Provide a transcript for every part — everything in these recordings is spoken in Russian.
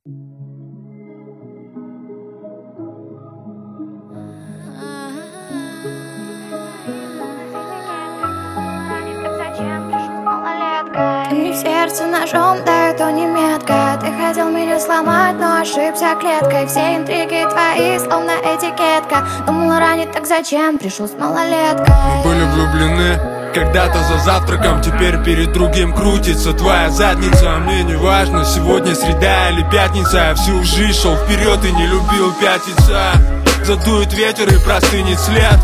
Ты мне в сердце ножом, да это не метка. Ты хотел меня сломать, но ошибся клеткой. Все интриги твои, словно этикетка. Думала ранить, так зачем пришел с малолеткой? Мы были влюблены когда-то за завтраком, теперь перед другим крутится твоя задница. А мне не важно, сегодня среда или пятница. Я всю жизнь шел вперед и не любил пятиться. Задует ветер и простынет след.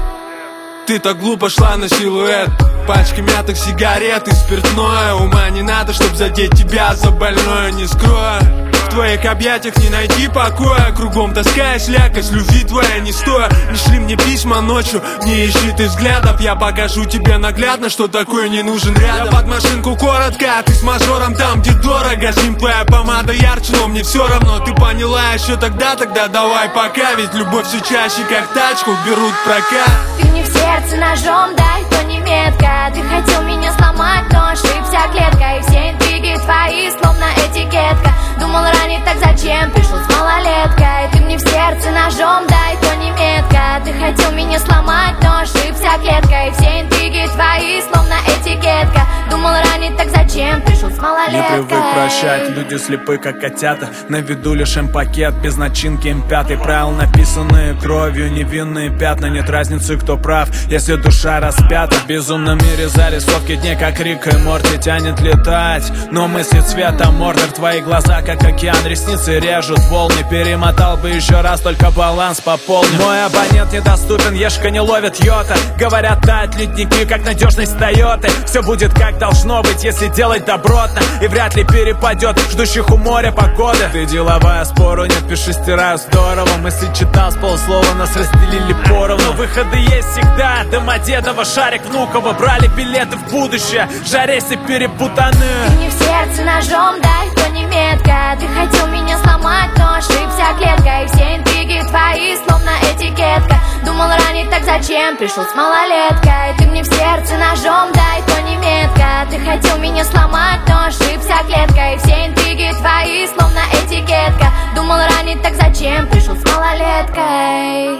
Ты так глупо шла на силуэт. Пачки мятых сигарет и спиртное. Ума не надо, чтоб задеть тебя за больное. Не скрою, в твоих объятиях не найти покоя. Кругом тоска и слякоть, любви твоя не стоя. Не шли мне письма ночью, не ищи ты взглядов. Я покажу тебе наглядно, что такое не нужен рядом. Я под машинку коротко, а ты с мажором там, где дорого. С ним твоя помада ярче, но мне все равно. Ты поняла еще тогда давай пока. Ведь любовь все чаще, как тачку, берут прокат. Ты мне в сердце ножом, дай то не метка. Ты хотел меня сломать, но ошибся клеткой. Все интриги твои, словно этикетка. Думал ранить, так зачем пришел с малолеткой? Ты мне в сердце ножом, дай то не метка. Ты хотел меня сломать, но ошибся клеткой. Все интриги твои, словно этикетка. Думал ранить, так зачем пришел с малолеткой? Не привык прощать, люди слепы, как котята. На виду лишь М-пакет, без начинки М5. Правил написанные кровью, невинные пятна. Нет разницы, кто прав, если душа распята. В безумном мире зарисовки дней, как Рик и Морти, тянет летать. Но мысли цвета Мордор, твои глаза, как океан, ресницы режут волны. Перемотал бы еще раз, только баланс пополнил. Мой абонент недоступен, ешка не ловит йота. Говорят, тают ледники, как надежность Тойоты. Все будет как должно быть, если делать добротно. И вряд ли перепадет ждущих у моря погоды. Ты деловая, спору нет, пиши, стираю здорово. Мысли читал с полслова, нас разделили поровну. Выходы есть всегда, Домодедово, Шарик, Внуково. Брали билеты в будущее, жарейся перепутаны. Ты мне в сердце ножом, дай то не метка. Ты хотел меня сломать, но ошибся клеткой. Все интриги твои, словно этикетка. Думал ранить, так зачем пришел с малолеткой? Ты мне в сердце ножом, дай то не метка. Ты хотел меня сломать, но ошибся клеткой. Все интриги твои, словно этикетка. Думал ранить, так зачем пришел с малолеткой?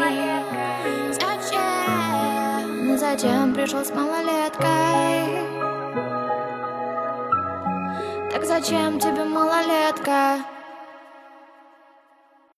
Зачем пришел с малолеткой? Так зачем тебе малолетка?